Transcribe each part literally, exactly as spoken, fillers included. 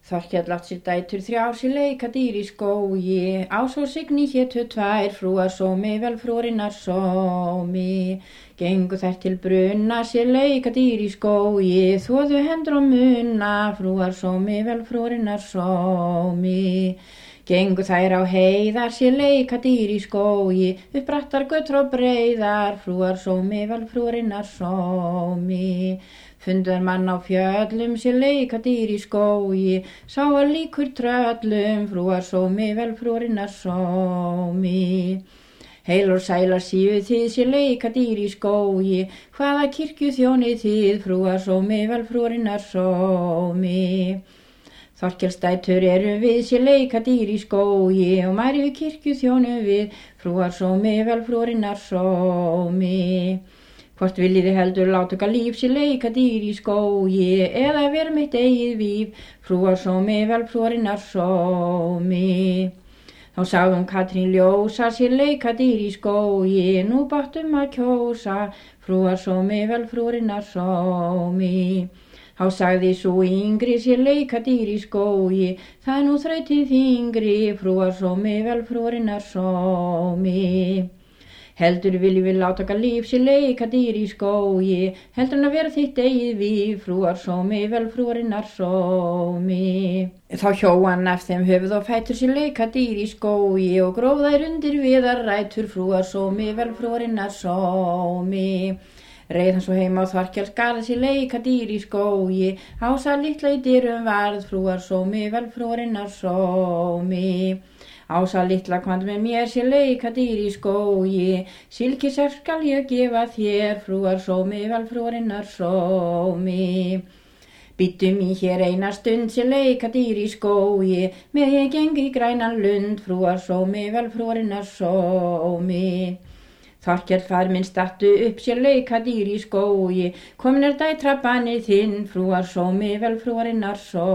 Þorkell átt sér dætur þrjár sér leika dýr í skógi, Ás og Signý hétu tvær, frúar sómi vel frúrinnar sómi. Gengu þær til brunna sér leika dýr í skógi, þvoðu hendur og munna, frúar sómi vel frúrinnar sómi. Gengu þær á heiðar sér leika dýr í skógi, upp brattar götur og breiðar, frúar sómi vel frúrinnar sómi. Funduðar mann á fjöllum sér leika dýr í skógi, sá að líkur tröllum, frúar sómi vel frúrinnar sómi. Heilor sælar síu þið sér leika dýr í skógi, hvaða kirkju þjónið þið, frúar sómi vel frúrinnar sómi. Þorkelsdætur eru við sér leika dýr í skógi, og Maríu kirkju þjónum við, frúar sómi vel frúrinnar sómi. Hvort viljiði heldur láta okkar líf sér leika dýr í skógi, eða vera mitt eigið víf, frúar sómi vel frúrinnar sómi. Þá sagðum Katrín ljósa sér leika dýr í skógi, nú báttum að kjósa, frúar sómi vel frúrinnar sómi. Þá sagði sú yngri sér leika dýr í skógi, það nú þrautin þingri, frúar sómi vel frúrinnar sómi. Heldur viljum við láta okkar líf sér leika dýr í skógi, heldur en að vera þitt eigið víf, frúar sómi vel frúrinnar sómi. Þá hjó hann af þeim höfuð og fætur sér leika dýr í skógi, og gróf þær undir viðar rætur, frúar sómi vel frúrinnar sómi. Reið hann svo heima á Þorkels garð sér leika dýr í skógi, Ása litla í dyrum varð, frúar sómi vel frúrinnar sómi. Ása litla kvand með mér sér leika dýr í skógi, silkisefn skal ég gefa þér, frúar sómi vel frúrinnar sómi. Býttum í hér eina stund sér leika dýr í skógi, með ég geng í grænan lund, frúar sómi vel frúrinnar sómi. Þorkell far minn stattu upp sér leika dýr í skógi, komin er dætra bannið þinn, frúar sómi vel frúrinnar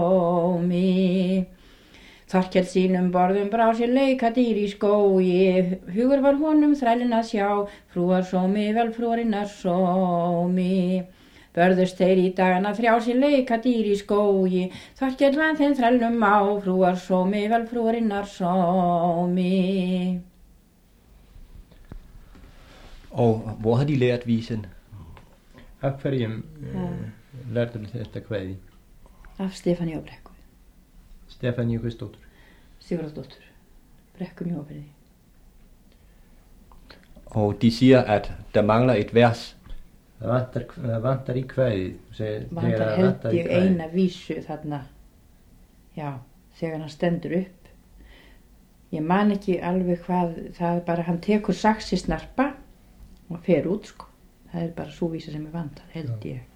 sómi. Þorkell sínum borðum brá sér leika dýr í skógi, hugur var honum þrælinn að sjá, frúar sómi vel frúrinnar sómi. Börðust þeir í dagana þrjá sér leika dýr í skógi, Þorkell vann þeim þrælnum á, frúar sómi vel frúrinnar sómi. Og hvor har de lært visen? Af hverjum uh, lærte du þetta kvæði? Af Stefaníu á Brekku. Stefaníu Kristóttur. Sigurðardóttur, Brekku Mjóafirði. Og de siger, at der mangler et vers. Það vantar, það vantar í kvæðið. Vantar held ég eina vísu þarna, já, þegar hann stendur upp. Ég man ekki alveg hvað, það er bara, hann tekur saxi snarpa og fer út, sko. Það er bara svo vísa sem er vantar, held ég.